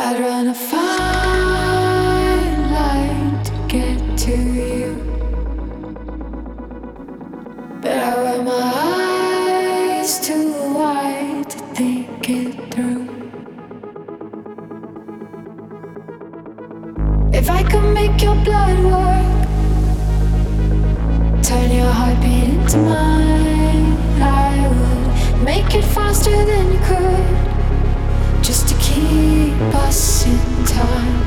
I'd run a fine line to get to you, but I wear my eyes too wide to think it through. If I could make your blood work, turn your heartbeat into mine, I would make it faster than you could, just to keep us in time.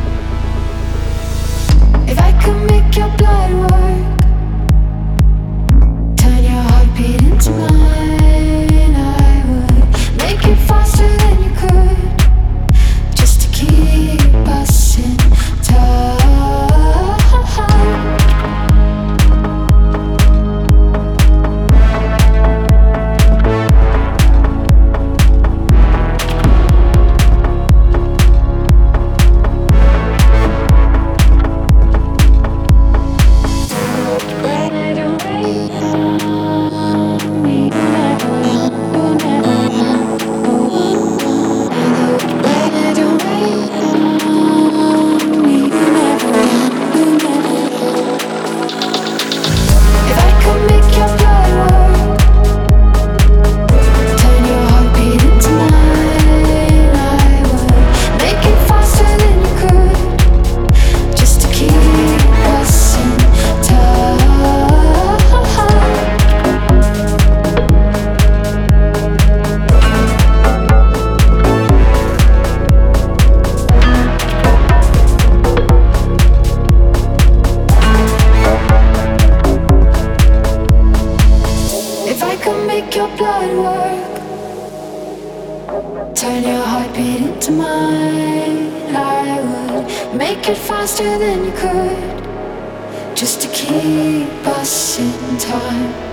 If I could make your blood work, turn your heartbeat into mine, I would make it faster than you could, just to keep us in time. Your blood work, turn your heartbeat into mine, I would make it faster than you could, just to keep us in time.